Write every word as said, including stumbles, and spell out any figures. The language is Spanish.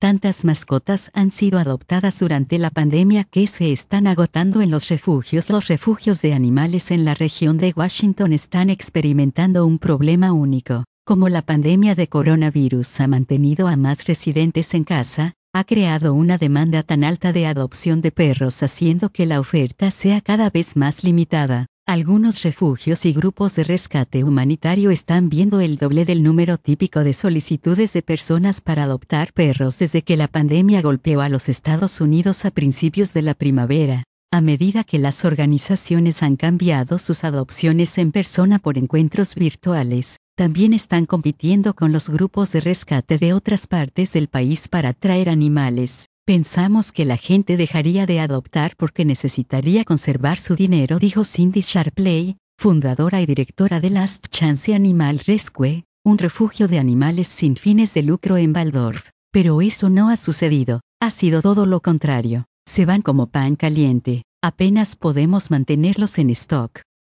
Tantas mascotas han sido adoptadas durante la pandemia que se están agotando en los refugios. Los refugios de animales en la región de Washington están experimentando un problema único. Como la pandemia de coronavirus ha mantenido a más residentes en casa, ha creado una demanda tan alta de adopción de perros, haciendo que la oferta sea cada vez más limitada. Algunos refugios y grupos de rescate humanitario están viendo el doble del número típico de solicitudes de personas para adoptar perros desde que la pandemia golpeó a los Estados Unidos a principios de la primavera. A medida que las organizaciones han cambiado sus adopciones en persona por encuentros virtuales, también están compitiendo con los grupos de rescate de otras partes del país para traer animales. Pensamos que la gente dejaría de adoptar porque necesitaría conservar su dinero, dijo Cindy Sharpley, fundadora y directora de Last Chance Animal Rescue, un refugio de animales sin fines de lucro en Waldorf. Pero eso no ha sucedido, ha sido todo lo contrario. Se van como pan caliente, apenas podemos mantenerlos en stock.